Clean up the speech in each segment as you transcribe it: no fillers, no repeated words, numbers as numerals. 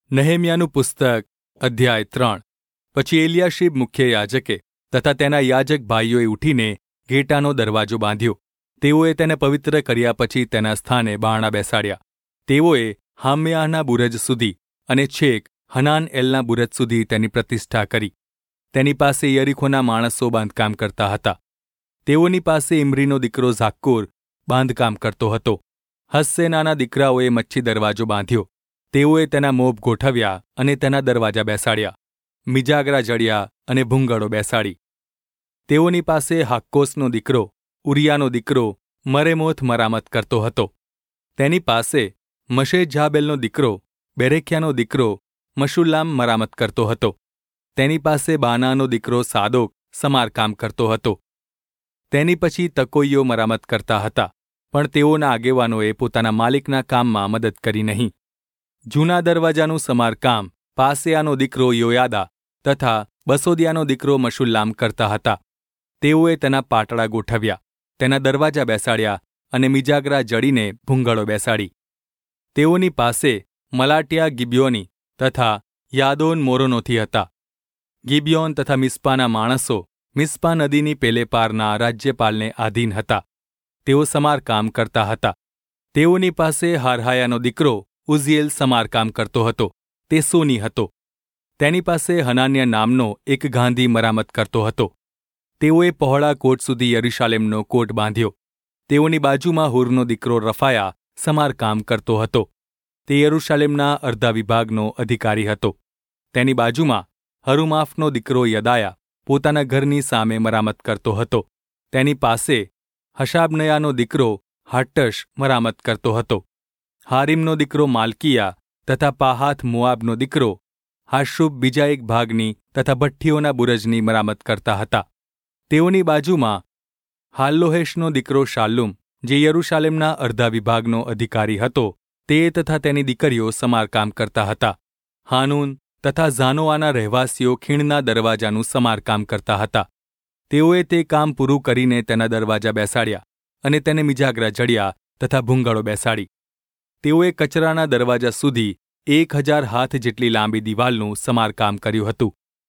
નહેમ્યાનું પુસ્તક અધ્યાય 3. પછી એલિયાશીબ મુખ્ય યાજકે તથા તેના યાજક ભાઈઓએ ઉઠીને ઘેટાનો દરવાજો બાંધ્યો. તેઓએ તેને પવિત્ર કર્યા પછી તેના સ્થાને બારણા બેસાડ્યા. તેઓએ હામ્યાહના બુરજ સુધી અને છેક હનાન એલના બુરજ સુધી તેની પ્રતિષ્ઠા કરી. તેની પાસે યરીખોના માણસો બાંધકામ કરતા હતા. તેઓની પાસે ઇમ્રીનો દીકરો ઝાક્કુર બાંધકામ કરતો હતો. હસ્સેનાના દીકરાઓએ મચ્છી દરવાજો બાંધ્યો. તેઓએ તેના મોભ ગોઠવ્યા અને તેના દરવાજા બેસાડ્યા. મિજાગરા જડ્યા અને ભૂંગળો બેસાડી. તેઓની પાસે હાક્કોસનો દીકરો ઉરિયાનો દીકરો મરેમોથ મરામત કરતો હતો. તેની પાસે મશેજાબેલનો દીકરો બેરેખ્યાનો દીકરો મશુલ્લામ મરામત કરતો હતો. તેની પાસે બાનાનો દીકરો સાદોક સમારકામ કરતો હતો. તેની પછી તકોઈઓ મરામત કરતા હતા, પણ તેઓના આગેવાનોએ પોતાના માલિકના કામમાં મદદ કરી નહીં. જૂના દરવાજાનું સમારકામ પાસેયાનો દીકરો યોયાદા તથા બસોદિયાનો દીકરો મશુલ્લામ કરતા હતા. તેઓએ તેના પાટડા ગોઠવ્યા, તેના દરવાજા બેસાડ્યા અને મિજાગરા જડીને ભૂંગળો બેસાડી. તેઓની પાસે મલાટિયા ગિબ્યોની તથા યાદોન મોરોનોથી હતા. ગિબ્યોન તથા મિસ્પાના માણસો મિસ્પા નદીની પેલે પારના રાજ્યપાલને આધીન હતા. તેઓ સમારકામ કરતા હતા. તેઓની પાસે હારહાયાનો દીકરો ઉઝીએલ સમારકામ કરતો હતો. તે સોની હતો. તેની પાસે હનાન્યા નામનો એક ગાંધી મરામત કરતો હતો. તેઓએ પહોળા કોટ સુધી યરૂશાલેમનો કોટ બાંધ્યો. તેઓની બાજુમાં હુરનો દીકરો રફાયા સમારકામ કરતો હતો. તે યરૂશાલેમના અર્ધા વિભાગનો અધિકારી હતો. તેની બાજુમાં હરુમાફનો દીકરો યદાયા પોતાના ઘરની સામે મરામત કરતો હતો. તેની પાસે હશાબનયાનો દીકરો હાટ્ટશ મરામત કરતો હતો. હારીમનો દીકરો માલ્કિયા તથા પાહાથ મોઆબનો દીકરો હાશુબ બીજા એક ભાગની તથા ભઠ્ઠીઓના બુરજની મરામત કરતા હતા. તેઓની બાજુમાં હાલ્લોહેશનો દીકરો શાલ્લુમ, જે યરૂશાલેમના અર્ધા વિભાગનો અધિકારી હતો, તે તથા તેની દીકરીઓ સમારકામ કરતા હતા. હાનૂન તથા ઝાનોઆના રહેવાસીઓ ખીણના દરવાજાનું સમારકામ કરતા હતા. તેઓએ તે કામ પૂરું કરીને તેના દરવાજા બેસાડ્યા અને તેને મિજાગરા જડ્યા તથા ભૂંગળો બેસાડી. તેઓએ કચરાના દરવાજા સુધી 1000 હાથ જેટલી લાંબી દિવાલનું સમારકામ કર્યું હતું.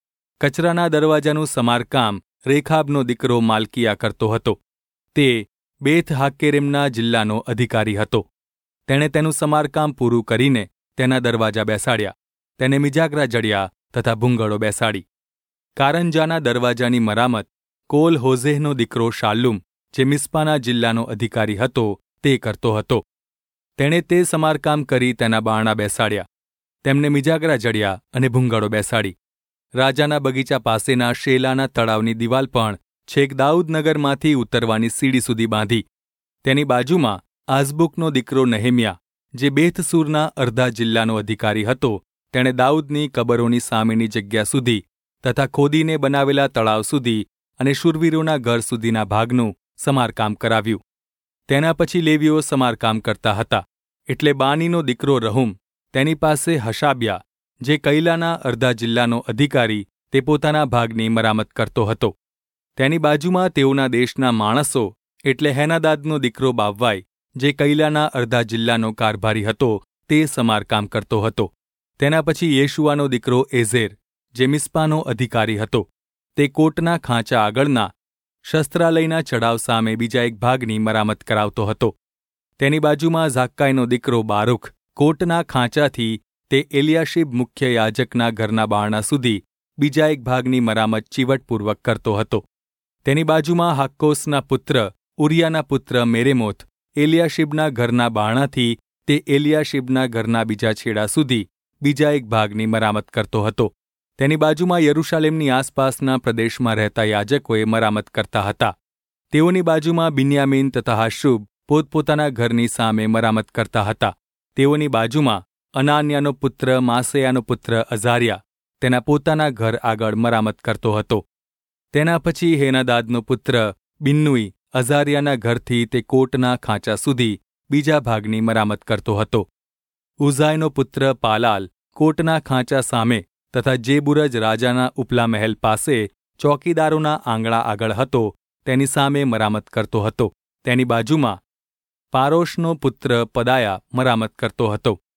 કચરાના દરવાજાનું સમારકામ રેખાબનો દીકરો માલ્કિયા કરતો હતો. તે બેથ હાકેરેમના જિલ્લાનો અધિકારી હતો. તેણે તેનું સમારકામ પૂરું કરીને તેના દરવાજા બેસાડ્યા, તેને મિજાગરા જડ્યા તથા ભૂંગળો બેસાડી. કારંજાના દરવાજાની મરામત કોલ હોઝેહનો દીકરો શાલ્લુમ, જે મિસ્પાના જિલ્લાનો અધિકારી હતો, તે કરતો હતો. તેણે તે સમારકામ કરી તેના બારણા બેસાડ્યા, તેમને મિજાગરા જડ્યા અને ભૂંગળો બેસાડી. રાજાના બગીચા પાસેના શેલાના તળાવની દિવાલ પણ છેક દાઉદનગરમાંથી ઉતરવાની સીડી સુધી બાંધી. તેની બાજુમાં આઝબુકનો દીકરો નહેમ્યા, જે બેથસૂરના અર્ધા જિલ્લાનો અધિકારી હતો, તેણે દાઉદની કબરોની સામેની જગ્યા સુધી તથા ખોદીને બનાવેલા તળાવ સુધી અને શૂરવીરોના ઘર સુધીના ભાગનું સમારકામ કરાવ્યું. તેના પછી લેવીઓ સમારકામ કરતા હતા. એટલે બાનીનો દીકરો રહુમ, તેની પાસે હશાબ્યા, જે કૈલાના અર્ધા જિલ્લાનો અધિકારી, તે પોતાના ભાગની મરામત કરતો હતો. તેની બાજુમાં તેઓના દેશના માણસો એટલે હેનાદાદનો દીકરો બાવવાઈ, જે કૈલાના અર્ધા જિલ્લાનો કારભારી હતો, તે સમારકામ કરતો હતો. તેના પછી યેશુઆનો દીકરો એઝેર, જે મિસ્પાનો અધિકારી હતો, તે કોટના ખાંચા આગળના શસ્ત્રાલયના ચઢાવ સામે બીજા એક ભાગની મરામત કરાવતો હતો. તેની બાજુમાં ઝાક્કાઈનો દીકરો બારૂખ, કોટના ખાંચાથી તે એલિયાશીબ મુખ્ય યાજકના ઘરના બારણા સુધી બીજા એક ભાગની મરામત ચીવટપૂર્વક કરતો હતો. તેની બાજુમાં હાક્કોસના પુત્ર ઉરિયાના પુત્ર મેરેમોથ એલિયાશીબના ઘરના બારણાથી તે એલિયાશીબના ઘરના બીજા છેડા સુધી બીજા એક ભાગની મરામત કરતો હતો. તેની બાજુમાં યરૂશાલેમની આસપાસના પ્રદેશમાં રહેતા યાજકોએ મરામત કરતા હતા. તેઓની બાજુમાં બિન્યામીન તથા હાશુબ પોતપોતાના ઘરની સામે મરામત કરતા હતા. તેઓની બાજુમાં અનાન્યાનો પુત્ર માસેયાનો પુત્ર અઝારિયા તેના પોતાના ઘર આગળ મરામત કરતો હતો. તેના પછી હેનાદાદનો પુત્ર બિન્નુઈ અઝારિયાના ઘરથી તે કોટના ખાંચા સુધી બીજા ભાગની મરામત કરતો હતો. ઉઝાઈનો પુત્ર પાલાલ કોટના ખાંચા સામે તથા જે બુરજ રાજાના ઉપલા મહેલ પાસે ચોકીદારોના આંગણા આગળ હતો, તેની સામે મરામત કરતો હતો. તેની બાજુમાં પારોશનો પુત્ર પદાયા મરામત કરતો હતો.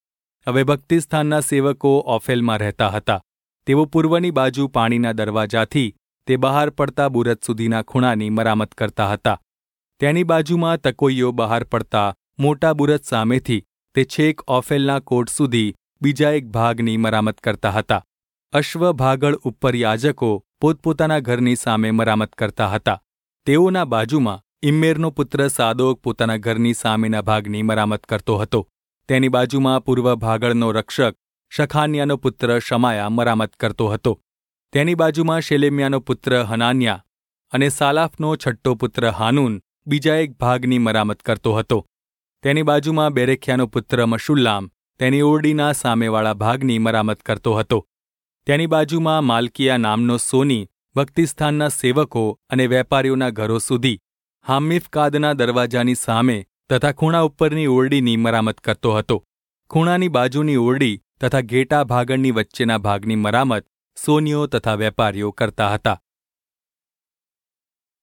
હવે ભક્તિસ્થાનના સેવકો ઓફેલમાં રહેતા હતા. તેઓ પૂર્વની બાજુ પાણીના દરવાજાથી તે બહાર પડતા બુરજ સુધીના ખૂણાની મરામત કરતા હતા. તેની બાજુમાં તકોઈઓ બહાર પડતા મોટા બુરજ સામેથી તે છેક ઓફેલના કોટ સુધી બીજા એક ભાગની મરામત કરતા હતા. અશ્વ ભાગળ ઉપર યાજકો પોતપોતાના ઘરની સામે મરામત કરતા હતા. તેઓના બાજુમાં ઇમ્મેરનો પુત્ર સાદોક પોતાના ઘરની સામેના ભાગની મરામત કરતો હતો. તેની બાજુમાં પૂર્વ ભાગળનો રક્ષક શખાન્યાનો પુત્ર શમાયા મરામત કરતો હતો. તેની બાજુમાં શેલેમ્યાનો પુત્ર હનાન્યા અને સાલાફનો છઠ્ઠો પુત્ર હાનૂન બીજા એક ભાગની મરામત કરતો હતો. તેની બાજુમાં બેરેખ્યાનો પુત્ર મશુલ્લામ તેની ઓરડીના સામેવાળા ભાગની મરામત કરતો હતો. તેની બાજુમાં માલકિયા નામનો સોની ભક્તિસ્થાનના સેવકો અને વેપારીઓના ઘરો સુધી હામ્મિફકાદના દરવાજાની સામે તથા ખૂણા ઉપરની ઓરડીની મરામત કરતો હતો. ખૂણાની બાજુની ઓરડી તથા ઘેટા ભાગળની વચ્ચેના ભાગની મરામત સોનીઓ તથા વેપારીઓ કરતા હતા.